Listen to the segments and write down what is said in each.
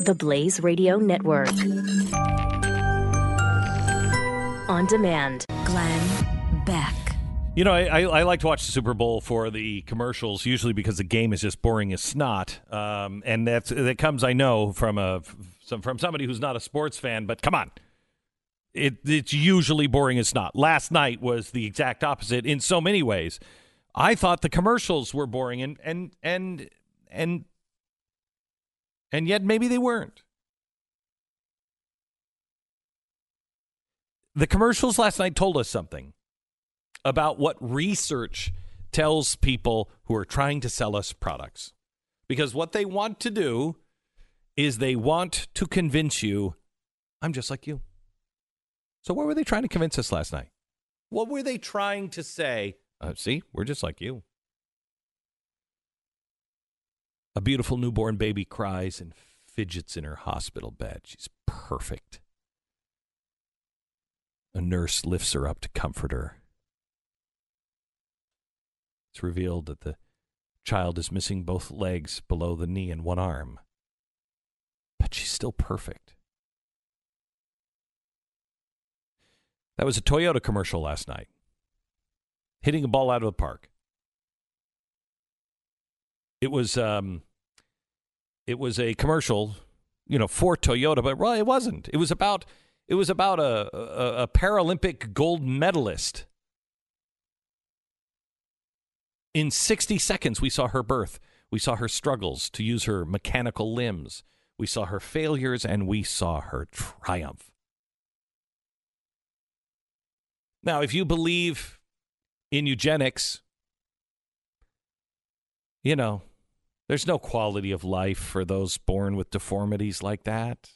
The Blaze Radio Network. On demand. Glenn Beck. You know, I like to watch the Super Bowl for the commercials, usually because the game is just boring as snot. And that comes, I know, from somebody who's not a sports fan, but come on. It's usually boring as snot. Last night was the exact opposite in so many ways. I thought the commercials were boring, and yet maybe they weren't. The commercials last night told us something about what research tells people who are trying to sell us products. Because what they want to do is they want to convince you, I'm just like you. So what were they trying to convince us last night? What were they trying to say? See, we're just like you. A beautiful newborn baby cries and fidgets in her hospital bed. She's perfect. A nurse lifts her up to comfort her. It's revealed that the child is missing both legs below the knee and one arm. But she's still perfect. That was a Toyota commercial last night. Hitting a ball out of the park. It was a commercial, for Toyota, but well, it wasn't. It was about a Paralympic gold medalist. In 60 seconds, we saw her birth. We saw her struggles to use her mechanical limbs. We saw her failures, and we saw her triumph. Now, if you believe in eugenics, there's no quality of life for those born with deformities like that.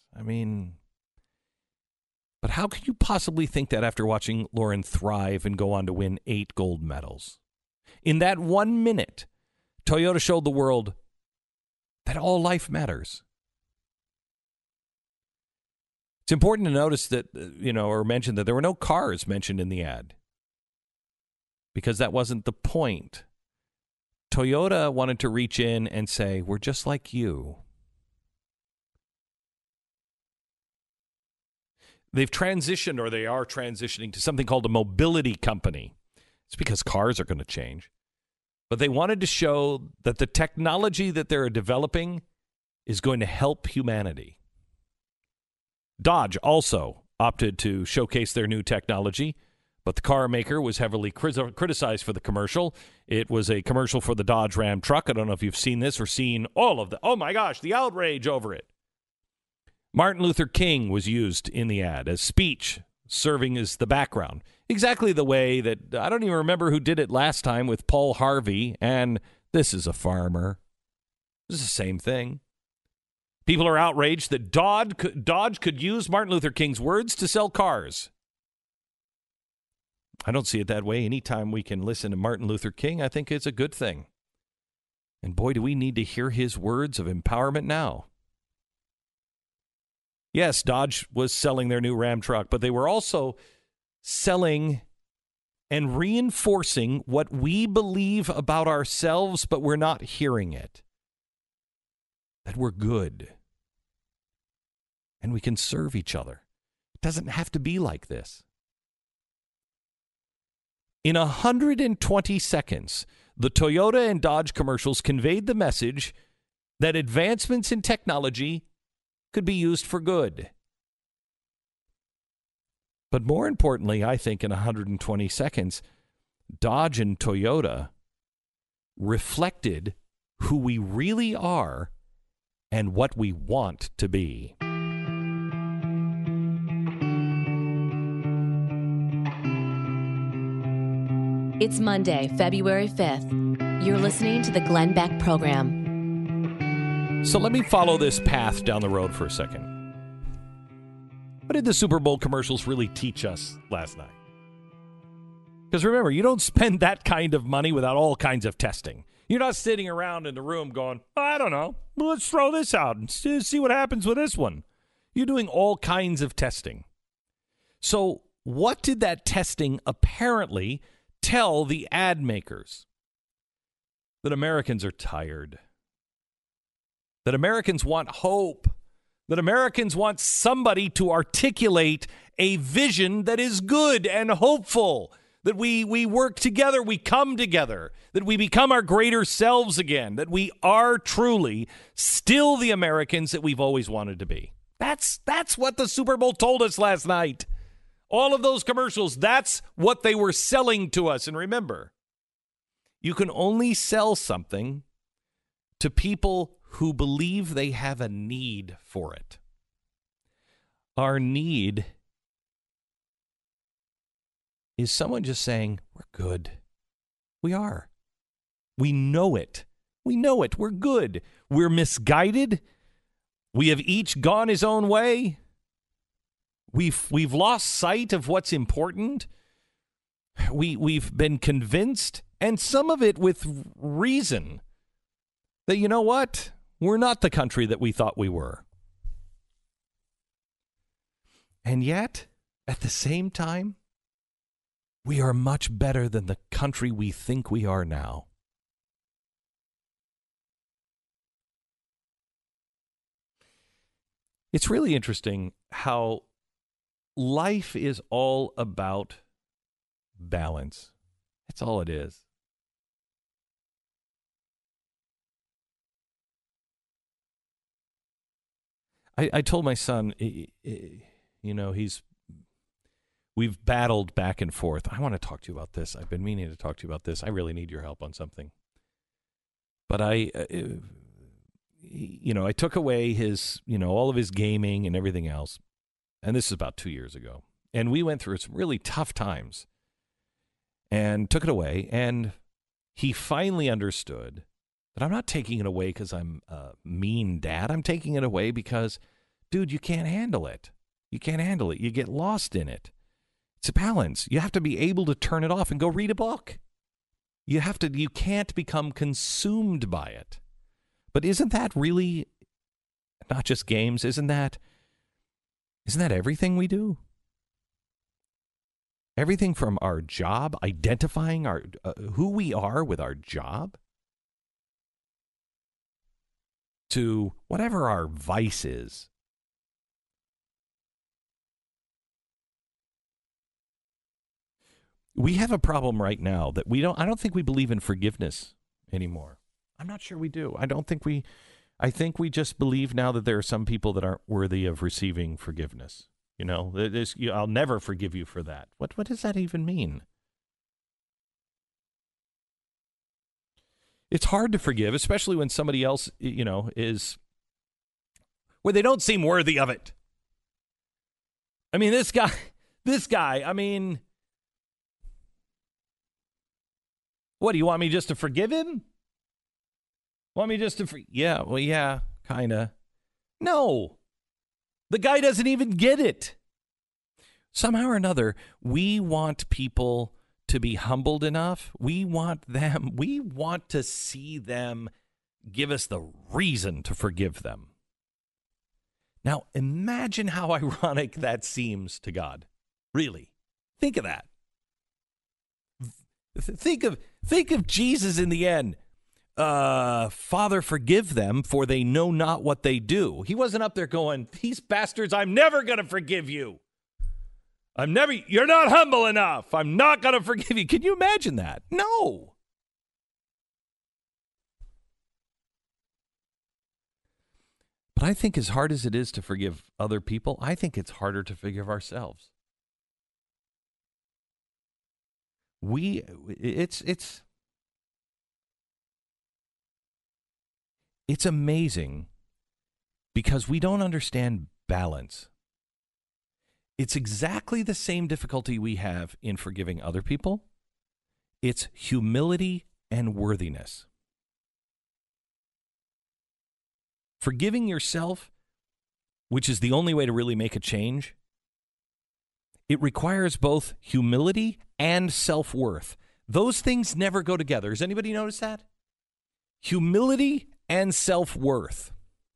But how could you possibly think that after watching Lauren thrive and go on to win 8 gold medals? In that 1 minute, Toyota showed the world that all life matters. It's important to notice that, or mention that there were no cars mentioned in the ad. Because that wasn't the point. Toyota wanted to reach in and say, we're just like you. They've transitioned, or they are transitioning, to something called a mobility company. It's because cars are going to change. But they wanted to show that the technology that they're developing is going to help humanity. Dodge also opted to showcase their new technology, but the car maker was heavily criticized for the commercial. It was a commercial for the Dodge Ram truck. I don't know if you've seen this or seen all of the, oh my gosh, the outrage over it. Martin Luther King was used in the ad as speech, serving as the background. Exactly the way that, I don't even remember who did it last time with Paul Harvey and This Is a Farmer. This is the same thing. People are outraged that Dodge could use Martin Luther King's words to sell cars. I don't see it that way. Anytime we can listen to Martin Luther King, I think it's a good thing. And boy, do we need to hear his words of empowerment now. Yes, Dodge was selling their new Ram truck, but they were also selling and reinforcing what we believe about ourselves, but we're not hearing it. That we're good. And we can serve each other. It doesn't have to be like this. In 120 seconds, the Toyota and Dodge commercials conveyed the message that advancements in technology could be used for good. But more importantly, I think in 120 seconds, Dodge and Toyota reflected who we really are and what we want to be. It's Monday, February 5th. You're listening to the Glenn Beck Program. So let me follow this path down the road for a second. What did the Super Bowl commercials really teach us last night? Because remember, you don't spend that kind of money without all kinds of testing. You're not sitting around in the room going, I don't know, let's throw this out and see what happens with this one. You're doing all kinds of testing. So what did that testing apparently tell the ad makers? That Americans are tired. That Americans want hope. that Americans want somebody to articulate a vision that is good and hopeful, that we work together, we come together, that we become our greater selves again, that we are truly still the Americans that we've always wanted to be. That's what the Super Bowl told us last night. All of those commercials, that's what they were selling to us. And remember, you can only sell something to people who believe they have a need for it. Our need is someone just saying, we're good. We are. We know it. We know it. We're good. We're misguided. We have each gone his own way. We've lost sight of what's important. We've been convinced, and some of it with reason, that, you know what? We're not the country that we thought we were. And yet, at the same time, we are much better than the country we think we are now. It's really interesting how life is all about balance. That's all it is. I told my son, we've battled back and forth. I want to talk to you about this. I've been meaning to talk to you about this. I really need your help on something. But I took away his, all of his gaming and everything else. And this is about 2 years ago. And we went through some really tough times and took it away. And he finally understood that I'm not taking it away because I'm a mean dad. I'm taking it away because, dude, you can't handle it. You can't handle it. You get lost in it. It's a balance. You have to be able to turn it off and go read a book. You can't become consumed by it. But isn't that really not just games? Isn't that everything we do? Everything from our job, identifying our who we are with our job, to whatever our vice is. We have a problem right now that I don't think we believe in forgiveness anymore. I'm not sure we do. I think we just believe now that there are some people that aren't worthy of receiving forgiveness. I'll never forgive you for that. What does that even mean? It's hard to forgive, especially when somebody else, is where they don't seem worthy of it. I mean, this guy, what, do you want me just to forgive him? Want me just to yeah, well, yeah, kind of. No. The guy doesn't even get it. Somehow or another, we want people to be humbled enough. We want to see them give us the reason to forgive them. Now, imagine how ironic that seems to God. Really. Think of that. Think of Jesus in the end. Father, forgive them, for they know not what they do. He wasn't up there going, these bastards, I'm never going to forgive you. You're not humble enough. I'm not going to forgive you. Can you imagine that? No. But I think as hard as it is to forgive other people, I think it's harder to forgive ourselves. It's amazing because we don't understand balance. It's exactly the same difficulty we have in forgiving other people. It's humility and worthiness. Forgiving yourself, which is the only way to really make a change, it requires both humility and self-worth. Those things never go together. Has anybody noticed that? Humility and self-worth.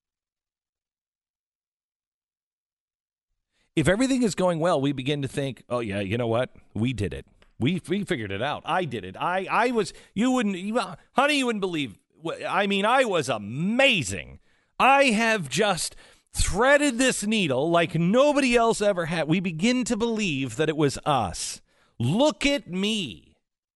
If everything is going well, we begin to think, oh, yeah, you know what? We did it. We figured it out. I did it. Honey, you wouldn't believe. I mean, I was amazing. I have just threaded this needle like nobody else ever had. We begin to believe that it was us. Look at me.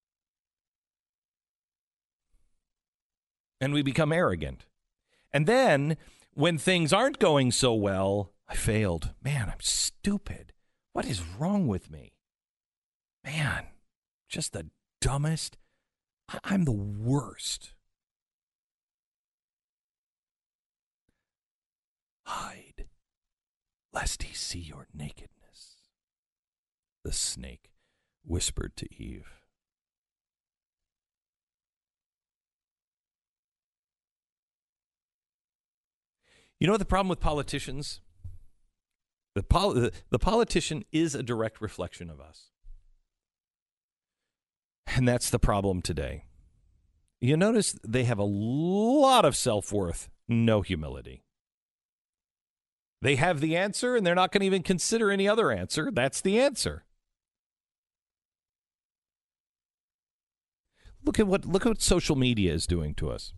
And we become arrogant. And then when things aren't going so well, I failed. Man, I'm stupid. What is wrong with me? Man, just the dumbest. I'm the worst. Hide, lest he see your nakedness, the snake whispered to Eve. You know what the problem with politicians? The politician is a direct reflection of us. And that's the problem today. You notice they have a lot of self-worth, no humility. They have the answer, and they're not going to even consider any other answer. That's the answer. Look at what social media is doing to us.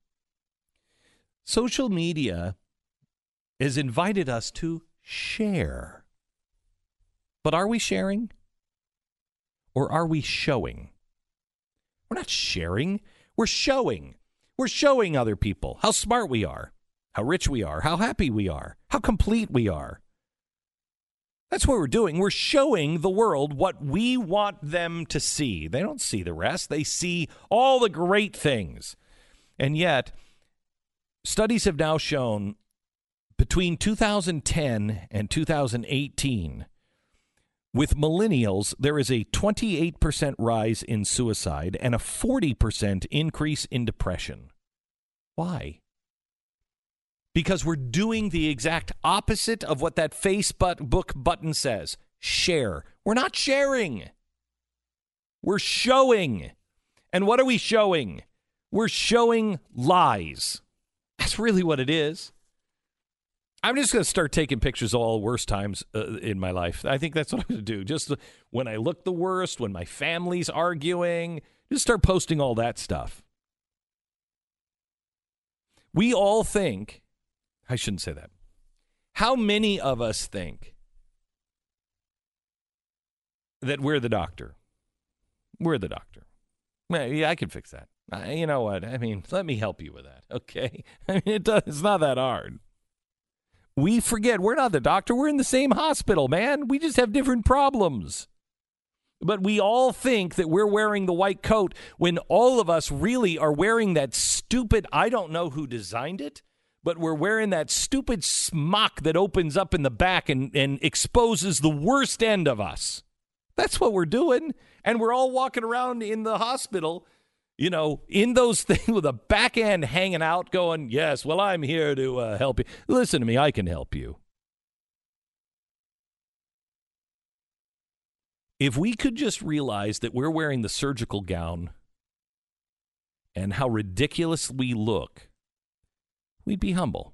Social media has invited us to share. But are we sharing? Or are we showing? We're not sharing. We're showing. We're showing other people how smart we are, how rich we are, how happy we are, how complete we are. That's what we're doing. We're showing the world what we want them to see. They don't see the rest. They see all the great things. And yet, studies have now shown between 2010 and 2018, with millennials, there is a 28% rise in suicide and a 40% increase in depression. Why? Because we're doing the exact opposite of what that Facebook button says. Share. We're not sharing. We're showing. And what are we showing? We're showing lies. That's really what it is. I'm just going to start taking pictures of all the worst times in my life. I think that's what I'm going to do. Just when I look the worst, when my family's arguing, just start posting all that stuff. We all think, I shouldn't say that. How many of us think that we're the doctor? We're the doctor. Yeah, I can fix that. You know what? I mean, let me help you with that, okay? I mean, it's not that hard. We forget we're not the doctor. We're in the same hospital, man. We just have different problems. But we all think that we're wearing the white coat when all of us really are wearing that stupid, I don't know who designed it, but we're wearing that stupid smock that opens up in the back and exposes the worst end of us. That's what we're doing. And we're all walking around in the hospital, you know, in those things with a back end hanging out going, yes, well, I'm here to help you. Listen to me, I can help you. If we could just realize that we're wearing the surgical gown and how ridiculous we look, we'd be humble.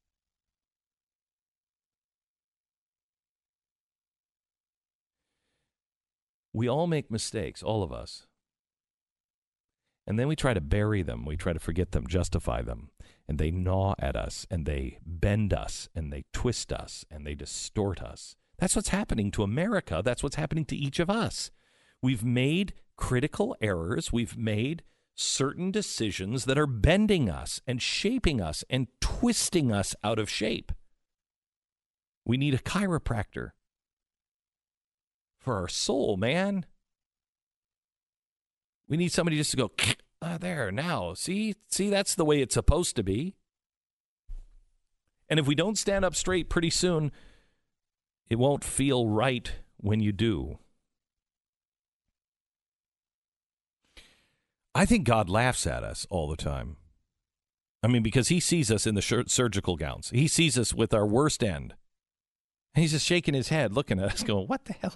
We all make mistakes, all of us. And then we try to bury them. We try to forget them, justify them. And they gnaw at us, and they bend us, and they twist us, and they distort us. That's what's happening to America. That's what's happening to each of us. We've made critical errors. We've made certain decisions that are bending us and shaping us and twisting us out of shape. We need a chiropractor for our soul, man. We need somebody just to go, there, now. See, that's the way it's supposed to be. And if we don't stand up straight pretty soon, it won't feel right when you do. I think God laughs at us all the time. I mean, because he sees us in the surgical gowns. He sees us with our worst end. And he's just shaking his head, looking at us, going, what the hell?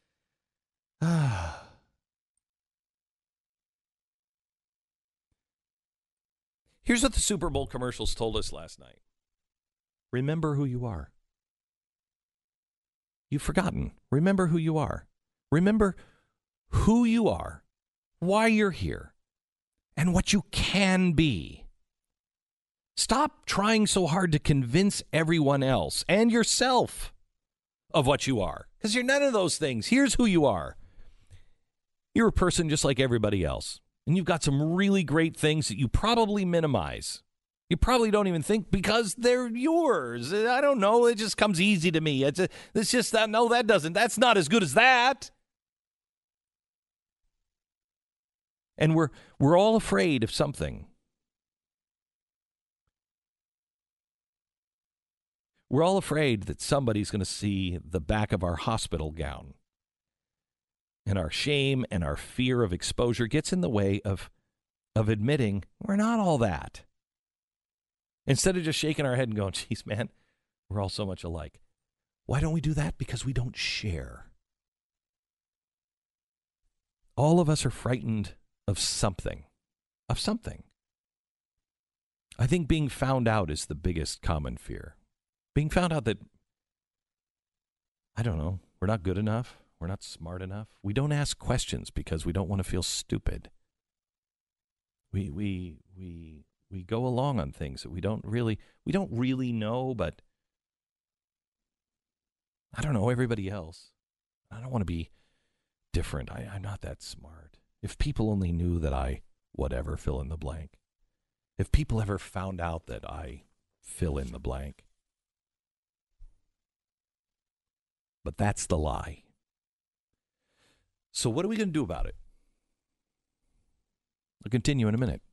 Here's what the Super Bowl commercials told us last night. Remember who you are. You've forgotten. Remember who you are. Remember who you are, why you're here, and what you can be. Stop trying so hard to convince everyone else and yourself of what you are, because you're none of those things. Here's who you are. You're a person just like everybody else, and you've got some really great things that you probably minimize. You probably don't even think because they're yours. I don't know. It just comes easy to me. It's just that. No, that doesn't. That's not as good as that. And we're all afraid of something. We're all afraid that somebody's going to see the back of our hospital gown. And our shame and our fear of exposure gets in the way of admitting we're not all that. Instead of just shaking our head and going, geez, man, we're all so much alike. Why don't we do that? Because we don't share. All of us are frightened of something. Of something. I think being found out is the biggest common fear. Being found out that, I don't know, we're not good enough. We're not smart enough. We don't ask questions because we don't want to feel stupid. We go along on things that we don't really know, but I don't know everybody else. I don't want to be different. I'm not that smart. If people only knew that I, whatever, fill in the blank. If people ever found out that I fill in the blank. But that's the lie. So what are we going to do about it? I'll continue in a minute.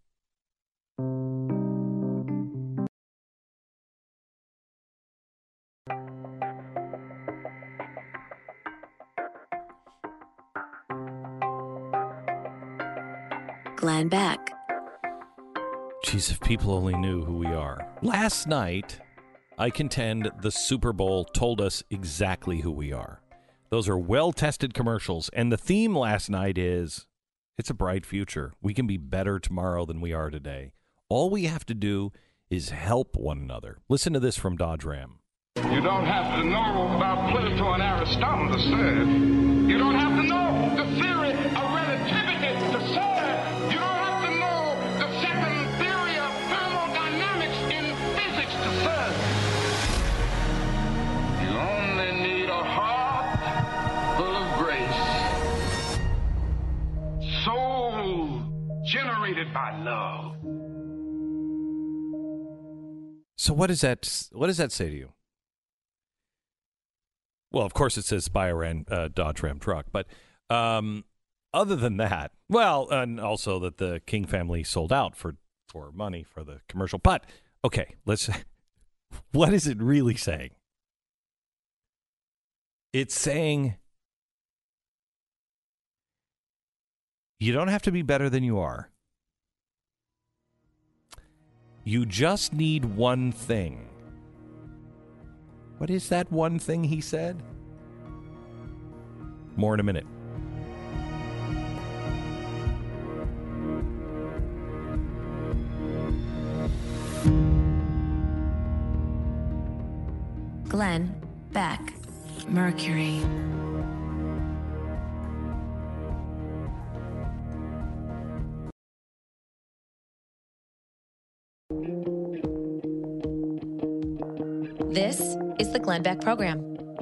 Glenn Beck. Geez, if people only knew who we are. Last night, I contend the Super Bowl told us exactly who we are. Those are well-tested commercials. And the theme last night is, it's a bright future. We can be better tomorrow than we are today. All we have to do is help one another. Listen to this from Dodge Ram. You don't have to know about Plato and Aristotle to serve. You don't have to know the theory of relativity to serve. You don't have to know the second theory of thermodynamics in physics to serve. You only need a heart full of grace. Soul generated by love. So what does that say to you? Well, of course it says buy a Dodge Ram truck, but other than that, well, and also that the King family sold out for money for the commercial. But okay, what is it really saying? It's saying you don't have to be better than you are. You just need one thing. What is that one thing he said? More in a minute. Glenn Beck. Mercury. This is the Glenn Beck Program.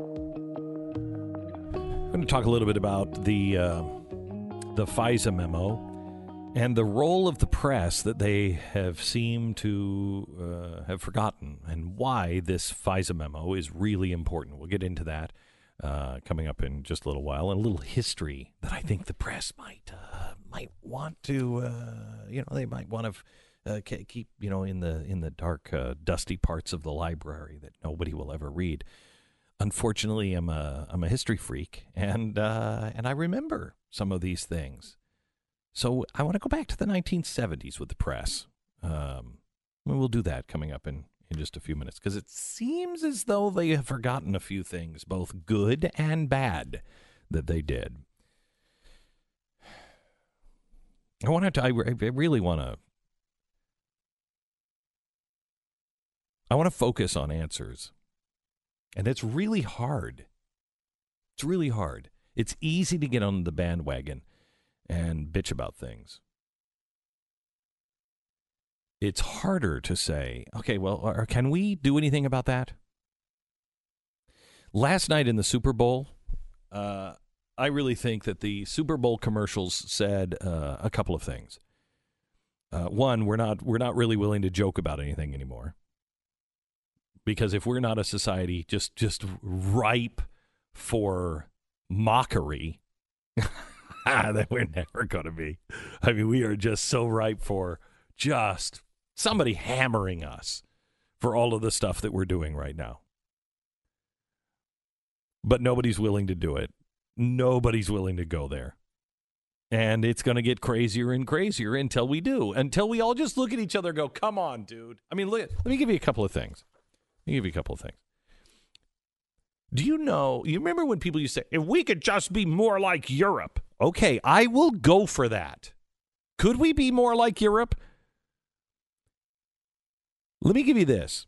I'm going to talk a little bit about the FISA memo and the role of the press that they have seemed to have forgotten, and why this FISA memo is really important. We'll get into that coming up in just a little while, and a little history that I think the press might want to, they might want to keep, in the dark, dusty parts of the library that nobody will ever read. Unfortunately, I'm a history freak, and I remember some of these things. So I want to go back to the 1970s with the press. We'll do that coming up in just a few minutes, because it seems as though they have forgotten a few things, both good and bad, that they did. I really want to. I want to focus on answers. And it's really hard. It's really hard. It's easy to get on the bandwagon and bitch about things. it's harder to say, okay, well, can we do anything about that? Last night in the Super Bowl, I really think that the Super Bowl commercials said a couple of things. One, we're not really willing to joke about anything anymore, because if we're not a society just ripe for mockery, then we're never going to be. I mean, we are just so ripe for just somebody hammering us for all of the stuff that we're doing right now. But nobody's willing to do it. Nobody's willing to go there. And it's going to get crazier and crazier until we do. Until we all just look at each other and go, come on, dude. I mean, let me give you a couple of things. Do you remember when people used to say, if we could just be more like Europe? Okay, I will go for that. Could we be more like Europe? Let me give you this.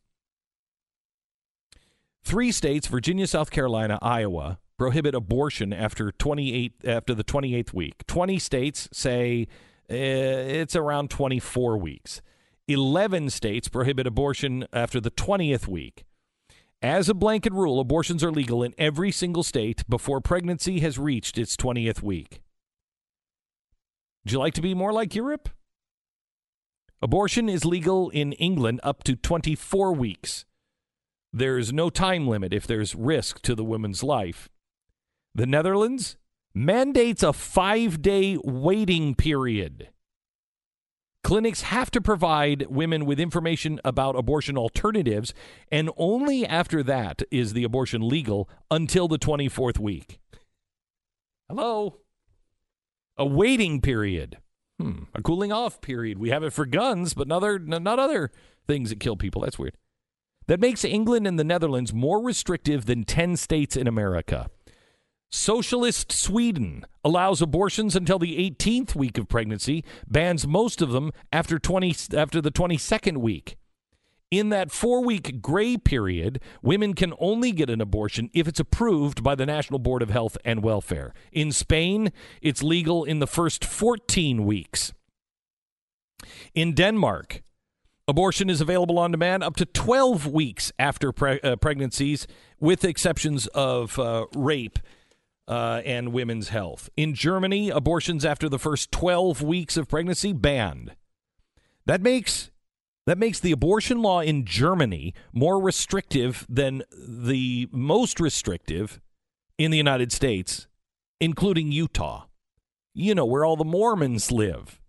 3 states, Virginia, South Carolina, Iowa, prohibit abortion after the 28th week. 20 states say it's around 24 weeks. 11 states prohibit abortion after the 20th week. As a blanket rule, abortions are legal in every single state before pregnancy has reached its 20th week. Would you like to be more like Europe? Abortion is legal in England up to 24 weeks. There's no time limit if there's risk to the woman's life. The Netherlands mandates a 5-day waiting period. Clinics have to provide women with information about abortion alternatives, and only after that is the abortion legal until the 24th week. Hello? A waiting period. A cooling off period. We have it for guns, but not other things that kill people. That's weird. That makes England and the Netherlands more restrictive than 10 states in America. Socialist Sweden allows abortions until the 18th week of pregnancy, bans most of them after the 22nd week. In that 4-week gray period, women can only get an abortion if it's approved by the National Board of Health and Welfare. In Spain, it's legal in the first 14 weeks. In Denmark, abortion is available on demand up to 12 weeks after pregnancies, with exceptions of rape and women's health. In Germany, abortions after the first 12 weeks of pregnancy banned. That makes the abortion law in Germany more restrictive than the most restrictive in the United States, including Utah. You know, where all the Mormons live.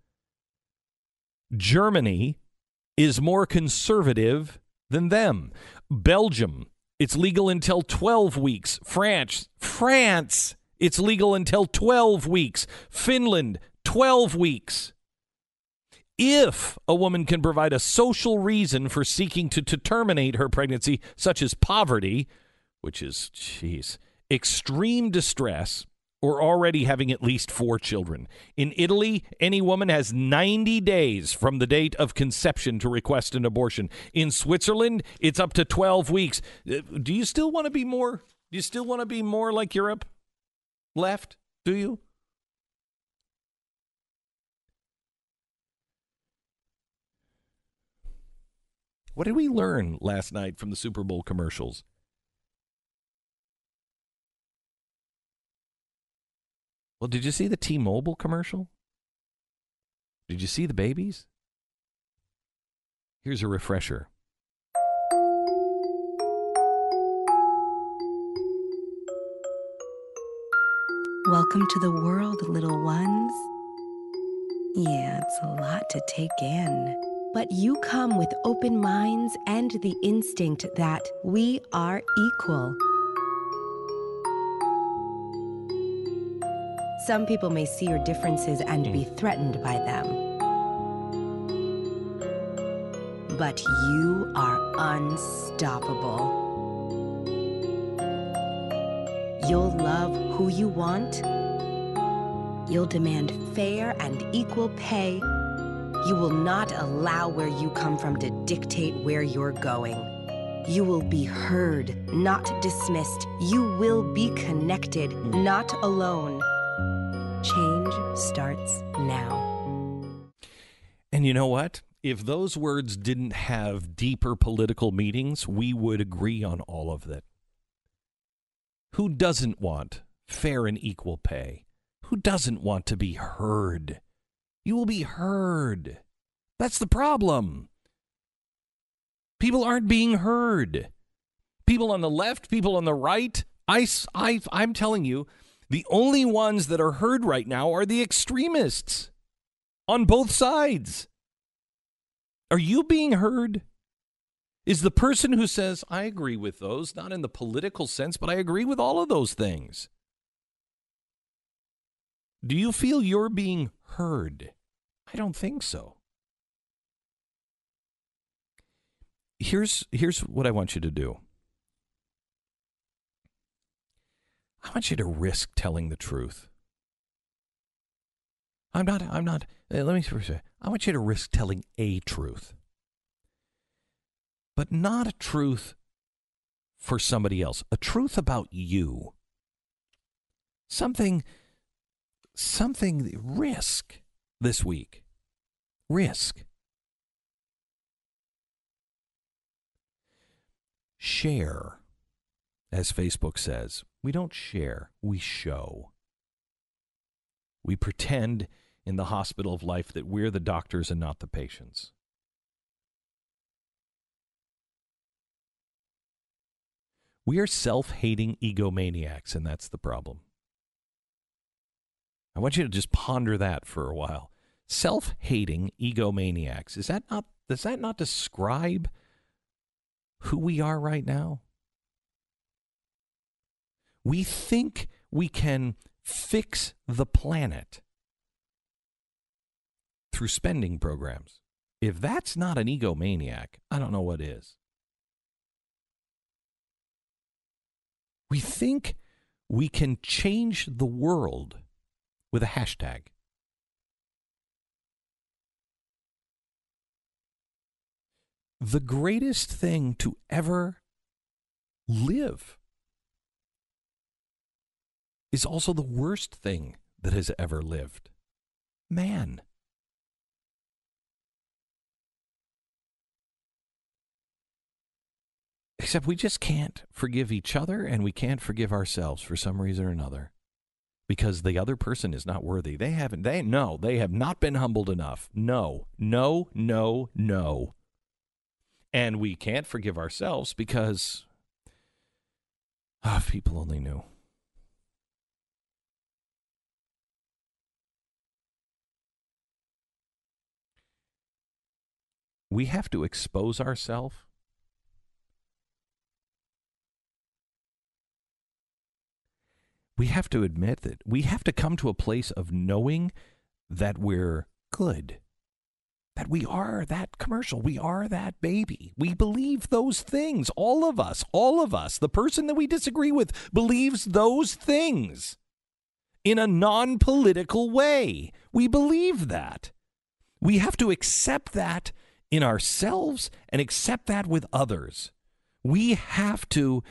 Germany is more conservative than them. Belgium, it's legal until 12 weeks. France, it's legal until 12 weeks. Finland, 12 weeks. If a woman can provide a social reason for seeking to terminate her pregnancy, such as poverty, which is, extreme distress, or already having at least 4 children. In Italy, any woman has 90 days from the date of conception to request an abortion. In Switzerland, it's up to 12 weeks. Do you still want to be more? Do you still want to be more like Europe? Left? Do you? What did we learn last night from the Super Bowl commercials? Well, did you see the T-Mobile commercial? Did you see the babies? Here's a refresher. Welcome to the world, little ones. Yeah, it's a lot to take in. But you come with open minds and the instinct that we are equal. Some people may see your differences and be threatened by them. But you are unstoppable. You'll love who you want. You'll demand fair and equal pay. You will not allow where you come from to dictate where you're going. You will be heard, not dismissed. You will be connected, not alone. Change starts now. And you know what? if those words didn't have deeper political meanings, we would agree on all of that. Who doesn't want fair and equal pay? Who doesn't want to be heard? You will be heard. That's the problem. People aren't being heard. People on the left, people on the right. I'm telling you, the only ones that are heard right now are the extremists on both sides. Are you being heard? Is the person who says, I agree with those, not in the political sense, but I agree with all of those things. Do you feel you're being heard? I don't think so. Here's what I want you to do. I want you to risk telling the truth. Let me say, I want you to risk telling a truth. But not a truth for somebody else. A truth about you. Something, risk this week. Risk. Share, as Facebook says. We don't share, we show. We pretend in the hospital of life that we're the doctors and not the patients. We are self-hating egomaniacs, and that's the problem. I want you to just ponder that for a while. Self-hating egomaniacs. Does that not describe who we are right now? We think we can fix the planet through spending programs. If that's not an egomaniac, I don't know what is. We think we can change the world with a hashtag. The greatest thing to ever live is also the worst thing that has ever lived. Man. Except we just can't forgive each other, and we can't forgive ourselves for some reason or another. Because the other person is not worthy. They have not been humbled enough. No. And we can't forgive ourselves because if people only knew. We have to expose ourselves. We have to admit that we have to come to a place of knowing that we're good, that we are that commercial, we are that baby. We believe those things, all of us. The person that we disagree with believes those things in a non-political way. We believe that. We have to accept that in ourselves and accept that with others. We have to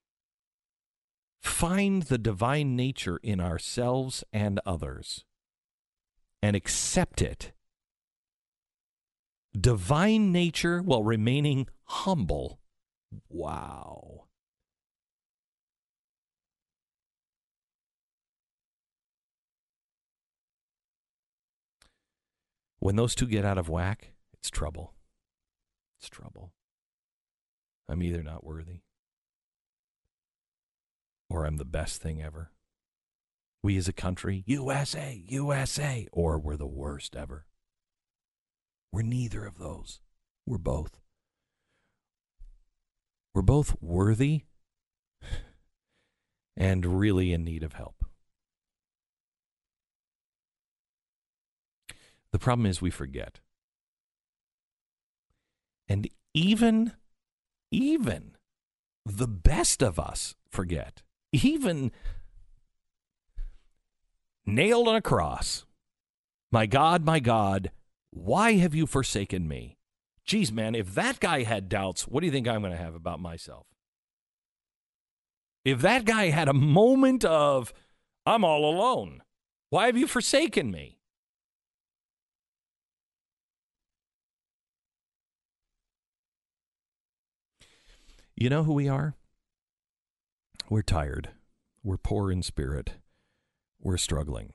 find the divine nature in ourselves and others and accept it. Divine nature while remaining humble. Wow. When those two get out of whack, it's trouble. It's trouble. I'm either not worthy or I'm the best thing ever. We as a country, USA, or we're the worst ever. We're neither of those. We're both. We're both worthy and really in need of help. The problem is we forget. And even the best of us forget. Even nailed on a cross. My God, why have you forsaken me? Geez, man, if that guy had doubts, what do you think I'm going to have about myself? If that guy had a moment of, I'm all alone, why have you forsaken me? You know who we are? We're tired. We're poor in spirit. We're struggling.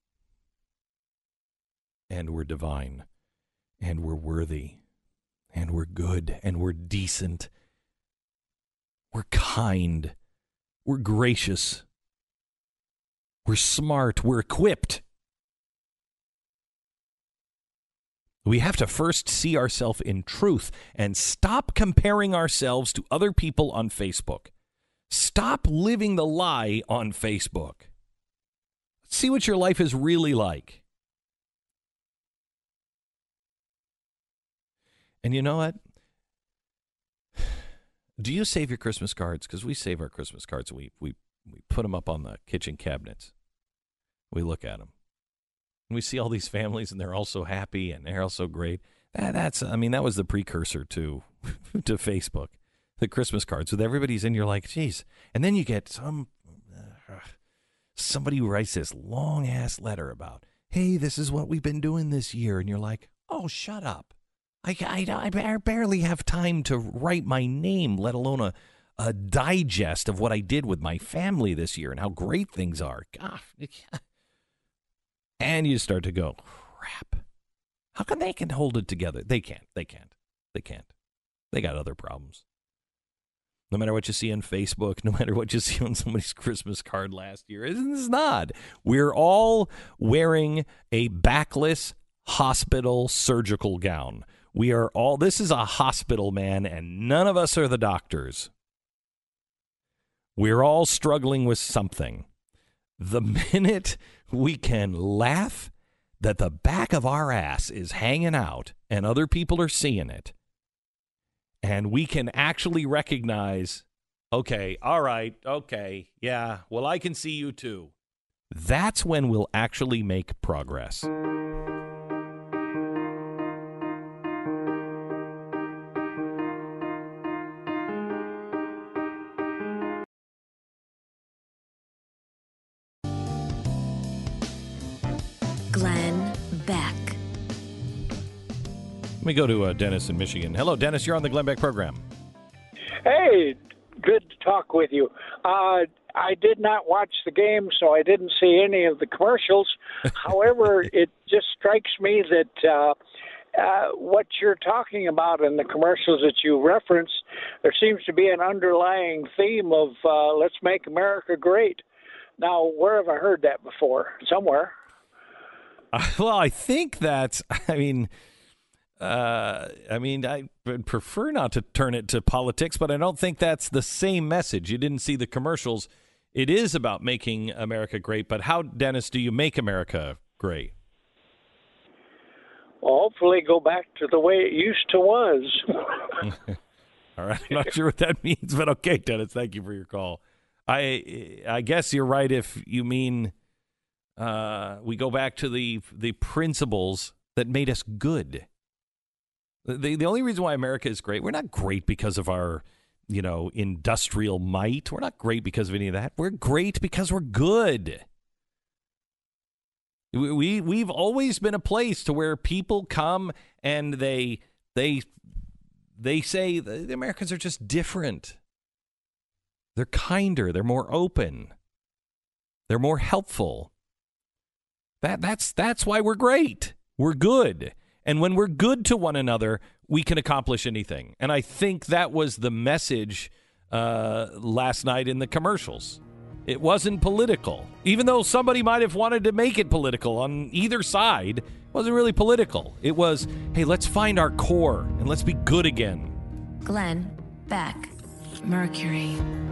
And we're divine. And we're worthy. And we're good. And we're decent. We're kind. We're gracious. We're smart. We're equipped. We have to first see ourselves in truth and stop comparing ourselves to other people on Facebook. Stop living the lie on Facebook. See what your life is really like. And you know what? Do you save your Christmas cards? Because we save our Christmas cards. We put them up on the kitchen cabinets. We look at them. And we see all these families, and they're all so happy, and they're all so great. That was the precursor to Facebook. The Christmas cards with everybody's in. You're like, geez. And then you get somebody who writes this long-ass letter about, hey, this is what we've been doing this year. And you're like, oh, shut up. I barely have time to write my name, let alone a digest of what I did with my family this year and how great things are. God. And you start to go, crap. How come they can hold it together? They can't. They got other problems. No matter what you see on Facebook, no matter what you see on somebody's Christmas card last year, isn't this odd? We're all wearing a backless hospital surgical gown. This is a hospital, man, and none of us are the doctors. We're all struggling with something. The minute we can laugh that the back of our ass is hanging out and other people are seeing it, and we can actually recognize, okay, all right, okay, yeah, well, I can see you too. That's when we'll actually make progress. Glenn Beck. Let me go to Dennis in Michigan. Hello, Dennis. You're on the Glenn Beck program. Hey, good to talk with you. I did not watch the game, so I didn't see any of the commercials. However, it just strikes me that what you're talking about in the commercials that you reference, there seems to be an underlying theme of let's make America great. Now, where have I heard that before? Somewhere. Well, I think that's, I would prefer not to turn it to politics, but I don't think that's the same message. You didn't see the commercials. It is about making America great, but how, Dennis, do you make America great? Well, hopefully go back to the way it used to was. All right. I'm not sure what that means, but okay, Dennis, thank you for your call. I guess you're right if you mean we go back to the principles that made us good. The only reason why America is great, we're not great because of our, industrial might. We're not great because of any of that. We're great because we're good. We've always been a place to where people come and they say the Americans are just different. They're kinder. They're more open. They're more helpful. That's why we're great. We're good. And when we're good to one another, we can accomplish anything. And I think that was the message last night in the commercials. It wasn't political. Even though somebody might have wanted to make it political on either side, it wasn't really political. It was, hey, let's find our core and let's be good again. Glenn Beck, Mercury.